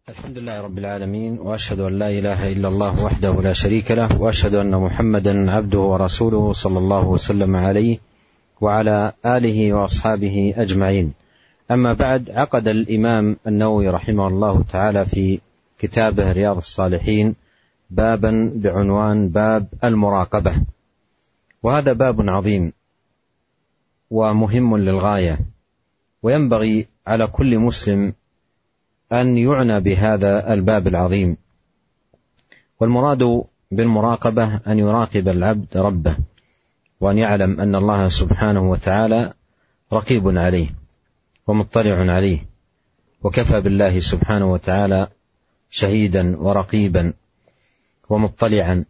الحمد لله رب العالمين، وأشهد أن لا إله إلا الله وحده لا شريك له، وأشهد أن محمدا عبده ورسوله صلى الله وسلم عليه وعلى آله وأصحابه أجمعين. أما بعد، عقد الإمام النووي رحمه الله تعالى في كتابه رياض الصالحين بابا بعنوان باب المراقبة، وهذا باب عظيم ومهم للغاية، وينبغي على كل مسلم أن يعنى بهذا الباب العظيم. والمراد بالمراقبة أن يراقب العبد ربه، وأن يعلم أن الله سبحانه وتعالى رقيب عليه ومطلع عليه، وكفى بالله سبحانه وتعالى شهيدا ورقيبا ومطلعا.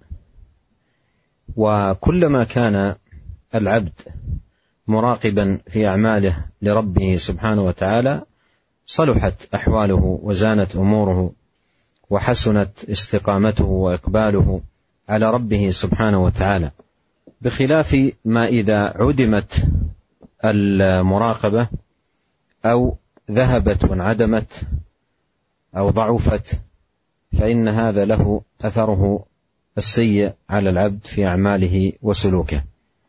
وكلما كان العبد مراقبا في أعماله لربه سبحانه وتعالى صلحت أحواله وزانت أموره وحسنت استقامته وإقباله على ربه سبحانه وتعالى، بخلاف ما إذا عدمت المراقبة أو ذهبت وانعدمت أو ضعفت، فإن هذا له أثره السيء على العبد في أعماله وسلوكه.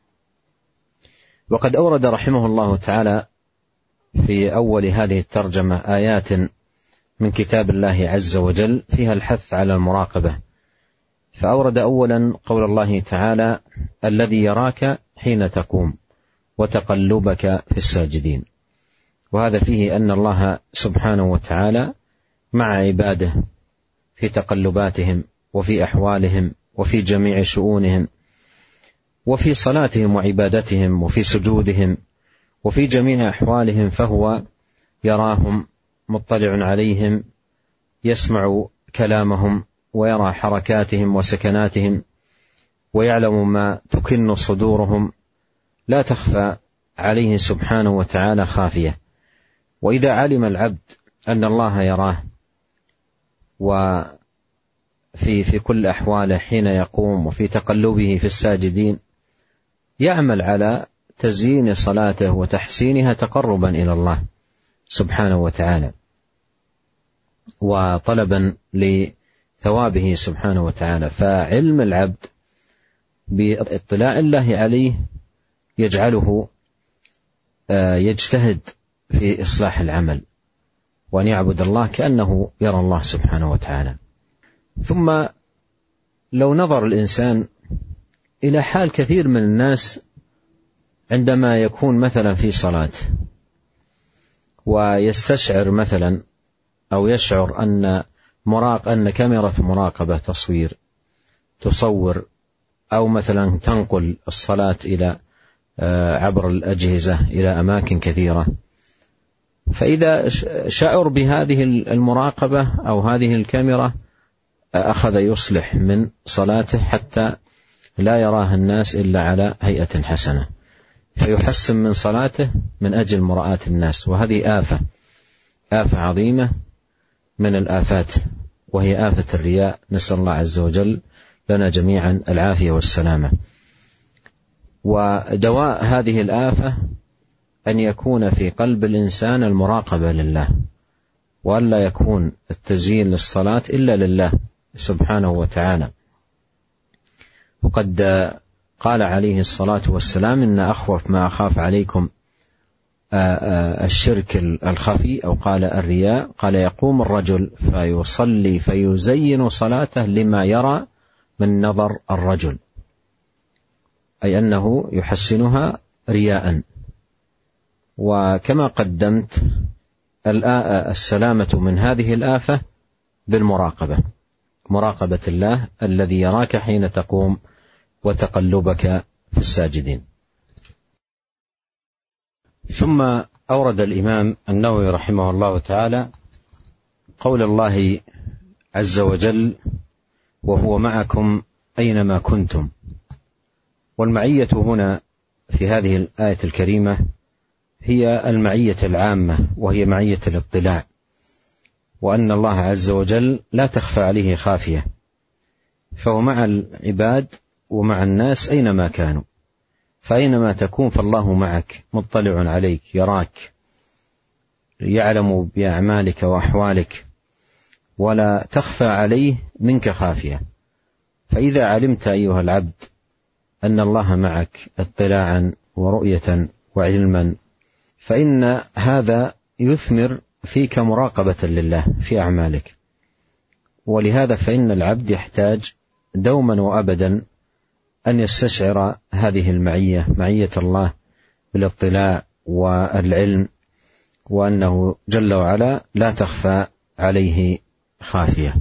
وقد أورد رحمه الله تعالى في أول هذه الترجمة آيات من كتاب الله عز وجل فيها الحث على المراقبة، فأورد أولا قول الله تعالى: الذي يراك حين تقوم وتقلبك في الساجدين. وهذا فيه أن الله سبحانه وتعالى مع عباده في تقلباتهم وفي أحوالهم وفي جميع شؤونهم، وفي صلاتهم وعبادتهم وفي سجودهم وفي جميع أحوالهم، فهو يراهم مطلع عليهم، يسمع كلامهم ويرى حركاتهم وسكناتهم، ويعلم ما تكن صدورهم، لا تخفى عليه سبحانه وتعالى خافية. وإذا علم العبد أن الله يراه وفي كل أحواله حين يقوم وفي تقلبه في الساجدين، يعمل على تزيين صلاته وتحسينها تقربا إلى الله سبحانه وتعالى وطلبا لثوابه سبحانه وتعالى. فعلم العبد باطلاع الله عليه يجعله يجتهد في إصلاح العمل، وأن يعبد الله كأنه يرى الله سبحانه وتعالى. ثم لو نظر الإنسان إلى حال كثير من الناس عندما يكون مثلا في صلاة ويستشعر مثلا أو يشعر أن كاميرا مراقبة تصوير تصور، أو مثلا تنقل الصلاة إلى عبر الأجهزة إلى أماكن كثيرة، فإذا شعر بهذه المراقبة أو هذه الكاميرا أخذ يصلح من صلاته حتى لا يراها الناس إلا على هيئة حسنة، فيحسن من صلاته من أجل مراءة الناس. وهذه آفة عظيمة من الآفات، وهي آفة الرياء، نسأل الله عز وجل لنا جميعا العافية والسلامة. ودواء هذه الآفة أن يكون في قلب الإنسان المراقبة لله، وأن لا يكون التزيين للصلاة إلا لله سبحانه وتعالى. وقد قال عليه الصلاة والسلام: إن أخوف ما أخاف عليكم الشرك الخفي، أو قال الرياء. قال: يقوم الرجل فيصلي فيزين صلاته لما يرى من نظر الرجل، أي أنه يحسنها رياء. وكما قدمت السلامة من هذه الآفة بالمراقبة، مراقبة الله الذي يراك حين تقوم وتقلبك في الساجدين. ثم أورد الإمام النووي رحمه الله تعالى قول الله عز وجل: وهو معكم أينما كنتم. والمعية هنا في هذه الآية الكريمة هي المعية العامة، وهي معية الاطلاع، وأن الله عز وجل لا تخفى عليه خافية، فهو مع العباد ومع الناس أينما كانوا، فأينما تكون فالله معك مطلع عليك، يراك، يعلم بأعمالك وأحوالك، ولا تخفى عليه منك خافية. فإذا علمت أيها العبد أن الله معك اطلاعا ورؤية وعلما، فإن هذا يثمر فيك مراقبة لله في أعمالك. ولهذا فإن العبد يحتاج دوما وأبدا أن يستشعر هذه المعية، معية الله بالاطلاع والعلم، وأنه جل وعلا لا تخفى عليه خافية.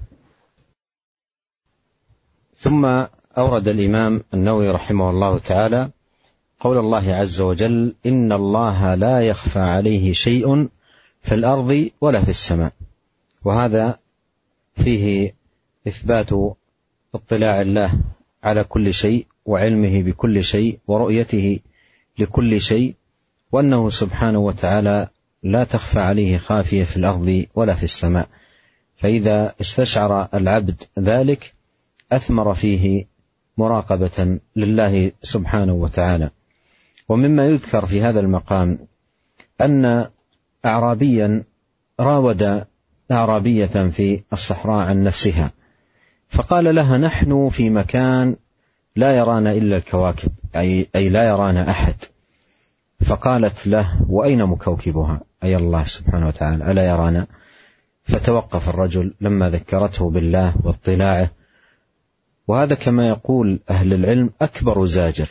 ثم أورد الإمام النووي رحمه الله تعالى قول الله عز وجل: إن الله لا يخفى عليه شيء في الأرض ولا في السماء. وهذا فيه إثبات اطلاع الله على كل شيء وعلمه بكل شيء ورؤيته لكل شيء، وأنه سبحانه وتعالى لا تخفى عليه خافية في الأرض ولا في السماء. فإذا استشعر العبد ذلك أثمر فيه مراقبة لله سبحانه وتعالى. ومما يذكر في هذا المقام أن أعرابيا راود أعرابية في الصحراء عن نفسها، فقال لها: نحن في مكان لا يرانا إلا الكواكب، أي لا يرانا أحد. فقالت له: وأين مكوكبها؟ أي الله سبحانه وتعالى ألا يرانا؟ فتوقف الرجل لما ذكرته بالله واطلاعه. وهذا كما يقول أهل العلم أكبر زاجر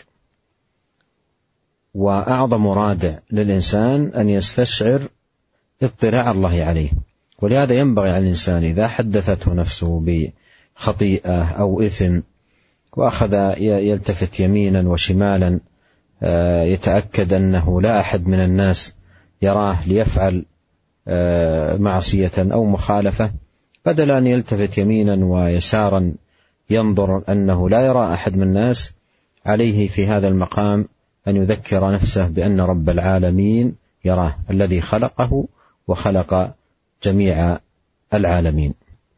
وأعظم رادع للإنسان أن يستشعر اطلاع الله عليه. ولهذا ينبغي على الإنسان إذا حدثته نفسه بخطيئة أو إثم وأخذ يلتفت يمينا وشمالا يتأكد أنه لا أحد من الناس يراه ليفعل معصية أو مخالفة، بدل أن يلتفت يمينا ويسارا ينظر أنه لا يرى أحد من الناس، عليه في هذا المقام أن يذكر نفسه بأن رب العالمين يراه، الذي خلقه وخلق جميع العالمين.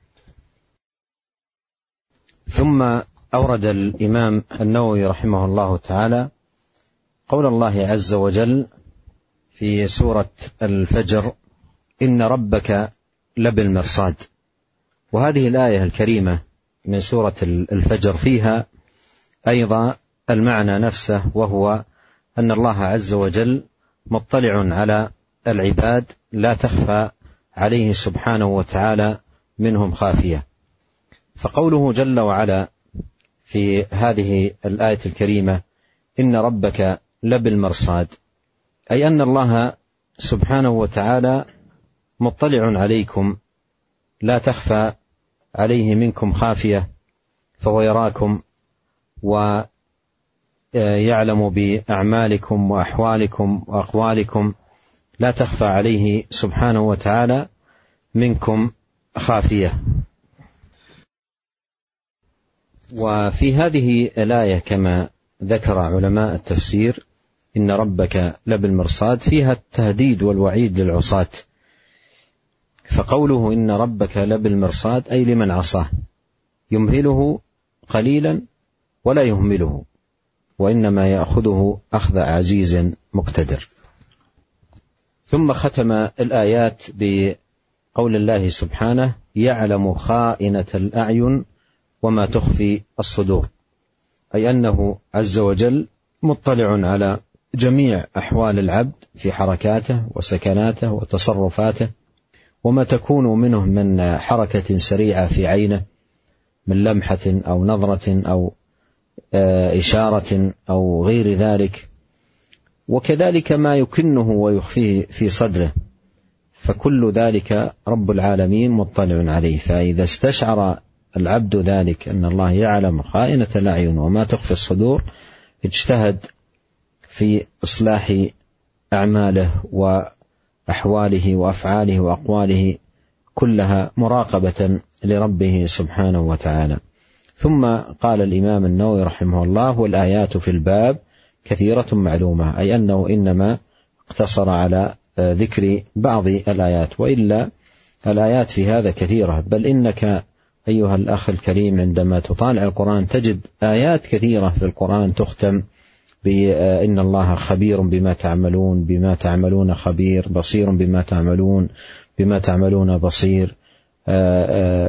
ثم أورد الإمام النووي رحمه الله تعالى قول الله عز وجل في سورة الفجر: إن ربك لبالمرصاد. وهذه الآية الكريمة من سورة الفجر فيها أيضا المعنى نفسه، وهو أن الله عز وجل مطلع على العباد لا تخفى عليه سبحانه وتعالى منهم خافية. فقوله جل وعلا في هذه الآية الكريمة: إن ربك لبالمرصاد، أي أن الله سبحانه وتعالى مطلع عليكم لا تخفى عليه منكم خافية، فهو يراكم ويعلم بأعمالكم وأحوالكم وأقوالكم، لا تخفى عليه سبحانه وتعالى منكم خافية. وفي هذه الآية كما ذكر علماء التفسير إن ربك لبالمرصاد فيها التهديد والوعيد للعصاة. فقوله إن ربك لبالمرصاد أي لمن عصاه، يمهله قليلا ولا يهمله، وإنما يأخذه أخذ عزيز مقتدر. ثم ختم الآيات بقول الله سبحانه: يعلم خائنة الأعين وما تخفي الصدور، أي أنه عز وجل مطلع على جميع أحوال العبد في حركاته وسكناته وتصرفاته، وما تكون منه من حركة سريعة في عينه من لمحة أو نظرة أو إشارة أو غير ذلك، وكذلك ما يكنه ويخفيه في صدره، فكل ذلك رب العالمين مطلع عليه. فإذا استشعر العبد ذلك أن الله يعلم خائنة الأعين وما تخفي الصدور، اجتهد في إصلاح أعماله وأحواله وأفعاله وأقواله كلها مراقبة لربه سبحانه وتعالى. ثم قال الإمام النووي رحمه الله: والآيات في الباب كثيرة معلومة، أي أنه إنما اقتصر على ذكر بعض الآيات، وإلا الآيات في هذا كثيرة، بل إنك أيها الأخ الكريم عندما تطالع القرآن تجد آيات كثيرة في القرآن تختم بإن الله خبير بما تعملون، بما تعملون خبير، بصير بما تعملون، بما تعملون بصير،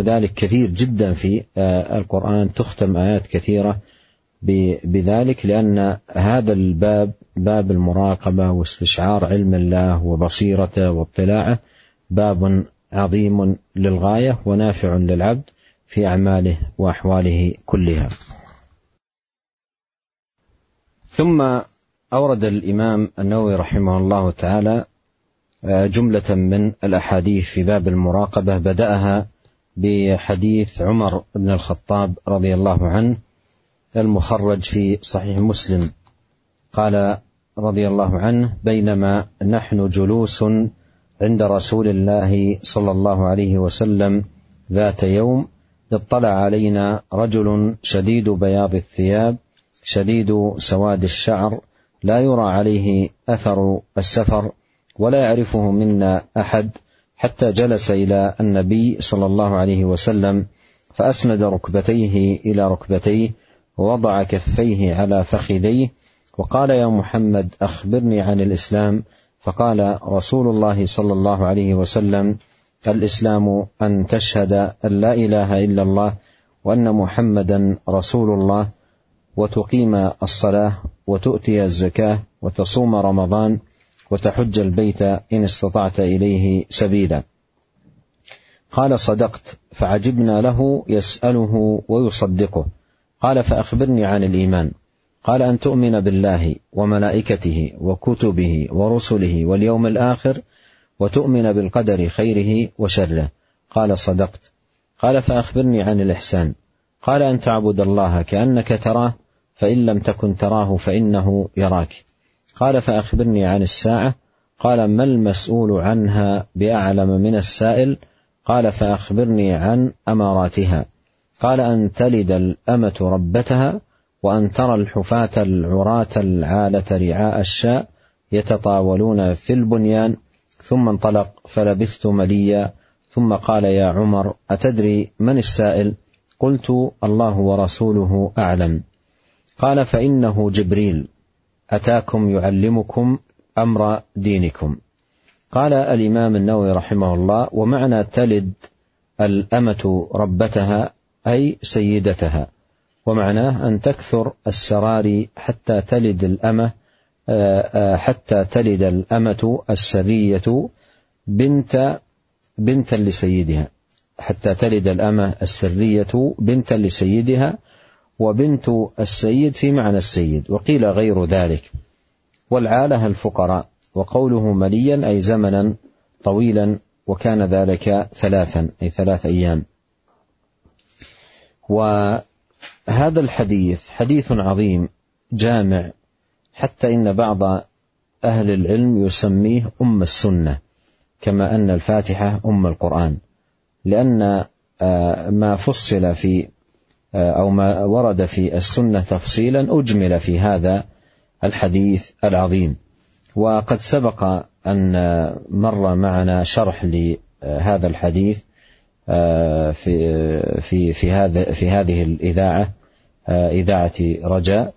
ونحو ذلك كثير جدا في القرآن، تختم آيات كثيرة بذلك، لأن هذا الباب، باب المراقبة واستشعار علم الله وبصيرته واطلاعه، باب عظيم للغاية ونافع للعبد في أعماله وأحواله كلها. ثم أورد الإمام النووي رحمه الله تعالى جملة من الأحاديث في باب المراقبة، بدأها بحديث عمر بن الخطاب رضي الله عنه المخرج في صحيح مسلم، قال رضي الله عنه: بينما نحن جلوس عند رسول الله صلى الله عليه وسلم ذات يوم، اطلع علينا رجل شديد بياض الثياب شديد سواد الشعر، لا يرى عليه أثر السفر ولا يعرفه منا أحد، حتى جلس إلى النبي صلى الله عليه وسلم فأسند ركبتيه إلى ركبتيه ووضع كفيه على فخذيه وقال: يا محمد أخبرني عن الإسلام. فقال رسول الله صلى الله عليه وسلم: الإسلام أن تشهد أن لا إله إلا الله وأن محمدا رسول الله، وتقيم الصلاة وتؤتي الزكاة وتصوم رمضان وتحج البيت إن استطعت إليه سبيلا. قال: صدقت. فعجبنا له يسأله ويصدقه. قال: فأخبرني عن الإيمان. قال: أن تؤمن بالله وملائكته وكتبه ورسله واليوم الآخر وتؤمن بالقدر خيره وشره. قال: صدقت. قال: فأخبرني عن الإحسان. قال: أن تعبد الله كأنك تراه فإن لم تكن تراه فإنه يراك. قال: فأخبرني عن الساعة. قال: ما المسؤول عنها بأعلم من السائل. قال: فأخبرني عن أماراتها. قال: أن تلد الأمة ربتها، وأن ترى الحفاة العراة العالة رعاء الشاء يتطاولون في البنيان. ثم انطلق فلبثت مليا، ثم قال: يا عمر أتدري من السائل؟ قلت: الله ورسوله أعلم. قال: فإنه جبريل أتاكم يعلمكم أمر دينكم. قال الإمام النووي رحمه الله: ومعنى تلد الأمة ربتها أي سيدتها، ومعناه أن تكثر السراري حتى تلد الأمة السرية بنتا لسيدها، حتى تلد الأمة السرية بنتا لسيدها، وبنت السيد في معنى السيد، وقيل غير ذلك. والعالة الفقراء. وقوله مليا أي زمنا طويلا، وكان ذلك 3 أي 3 أيام. وهذا الحديث حديث عظيم جامع، حتى إن بعض أهل العلم يسميه أم السنة، كما أن الفاتحة أم القرآن، لأن ما فصل في أو ما ورد في السنة تفصيلا أجمل في هذا الحديث العظيم. وقد سبق أن مر معنا شرح لهذا الحديث في هذه الإذاعة، إذاعة رجاء،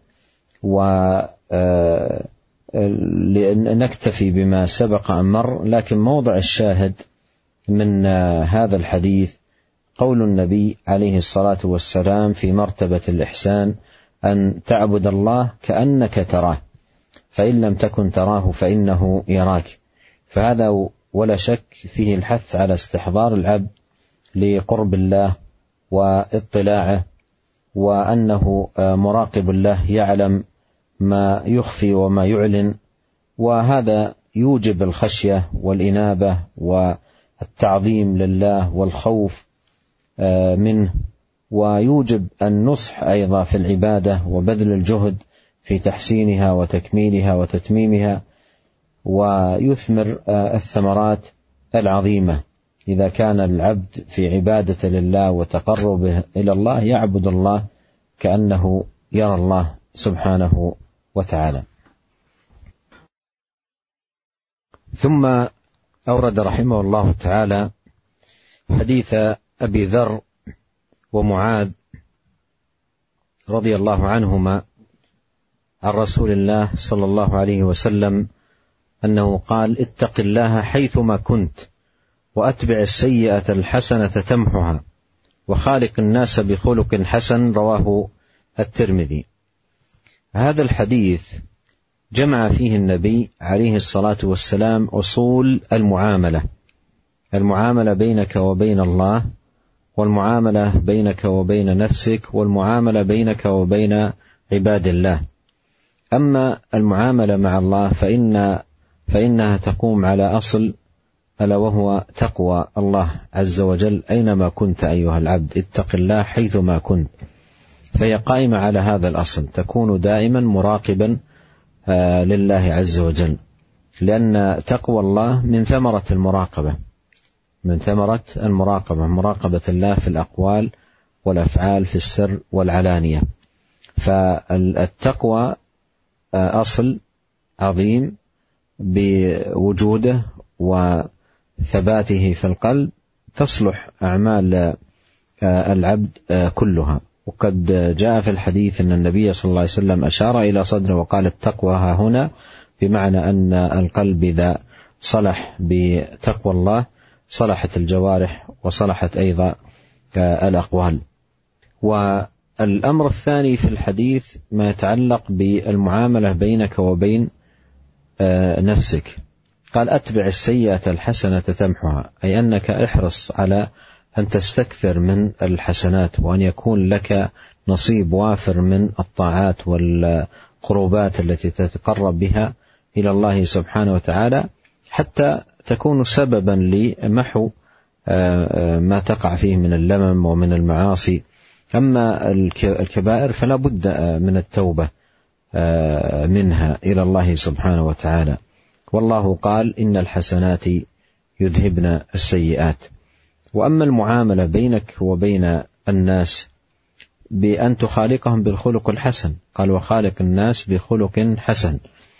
ولنكتفي بما سبق أن مر. لكن موضع الشاهد من هذا الحديث قول النبي عليه الصلاة والسلام في مرتبة الإحسان: أن تعبد الله كأنك تراه فإن لم تكن تراه فإنه يراك. فهذا ولا شك فيه الحث على استحضار العبد لقرب الله واطلاعه، وأنه مراقب الله يعلم ما يخفي وما يعلن، وهذا يوجب الخشية والإنابة والتعظيم لله والخوف منه، ويوجب النصح أيضا في العبادة وبذل الجهد في تحسينها وتكميلها وتتميمها، ويثمر الثمرات العظيمة إذا كان العبد في عبادة لله وتقربه إلى الله يعبد الله كأنه يرى الله سبحانه وتعالى. ثم أورد رحمه الله تعالى حديث أبي ذر ومعاذ رضي الله عنهما عن رسول الله صلى الله عليه وسلم أنه قال: اتق الله حيثما كنت، وأتبع السيئة الحسنة تمحها، وخالق الناس بخلق حسن، رواه الترمذي. هذا الحديث جمع فيه النبي عليه الصلاة والسلام أصول المعاملة بينك وبين الله، والمعاملة بينك وبين نفسك، والمعاملة بينك وبين عباد الله. أما المعاملة مع الله فإنها تقوم على أصل، ألا وهو تقوى الله عز وجل أينما كنت أيها العبد، اتق الله حيثما كنت. فهي قائمة على هذا الأصل، تكون دائما مراقبا لله عز وجل، لأن تقوى الله من ثمرة المراقبة، مراقبة الله في الأقوال والأفعال، في السر والعلانية. فالتقوى أصل عظيم بوجوده وثباته في القلب تصلح أعمال العبد كلها. وقد جاء في الحديث أن النبي صلى الله عليه وسلم أشار إلى صدره وقال التقوى ها هنا، بمعنى أن القلب إذا صلح بتقوى الله صلحت الجوارح وصلحت أيضا الأقوال. والأمر الثاني في الحديث ما يتعلق بالمعاملة بينك وبين نفسك. قال أتبع السيئة الحسنة تمحها، أي أنك احرص على أن تستكثر من الحسنات، وأن يكون لك نصيب وافر من الطاعات والقربات التي تتقرب بها إلى الله سبحانه وتعالى، حتى تكون سببا لمحو ما تقع فيه من اللمم ومن المعاصي. أما الكبائر فلا بد من التوبة منها إلى الله سبحانه وتعالى. والله قال إن الحسنات يذهبن السيئات. وأما المعاملة بينك وبين الناس بأن تخالقهم بالخلق الحسن، قال وخالق الناس بخلق حسن،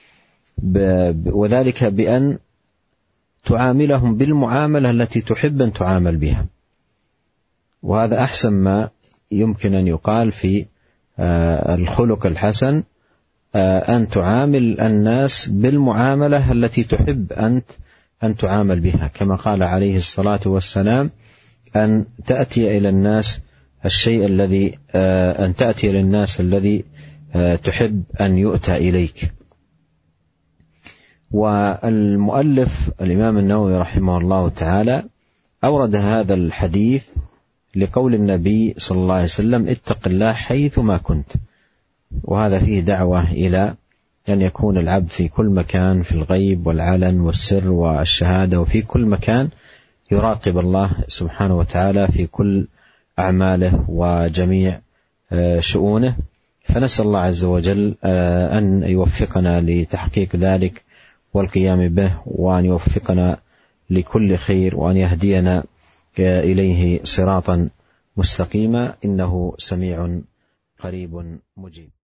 وذلك بأن تعاملهم بالمعاملة التي تحب أن تعامل بها. وهذا أحسن ما يمكن أن يقال في الخلق الحسن، أن تعامل الناس بالمعاملة التي تحب أن تعامل بها، كما قال عليه الصلاة والسلام أن تأتي إلى الناس الذي تحب أن يؤتى إليك. والمؤلف الإمام النووي رحمه الله تعالى أورد هذا الحديث لقول النبي صلى الله عليه وسلم اتق الله حيثما كنت، وهذا فيه دعوة إلى أن يكون العبد في كل مكان، في الغيب والعلن والسر والشهادة، وفي كل مكان يراقب الله سبحانه وتعالى في كل أعماله وجميع شؤونه. فنسأل الله عز وجل أن يوفقنا لتحقيق ذلك والقيام به، وأن يوفقنا لكل خير، وأن يهدينا إليه صراطا مستقيما، إنه سميع قريب مجيب.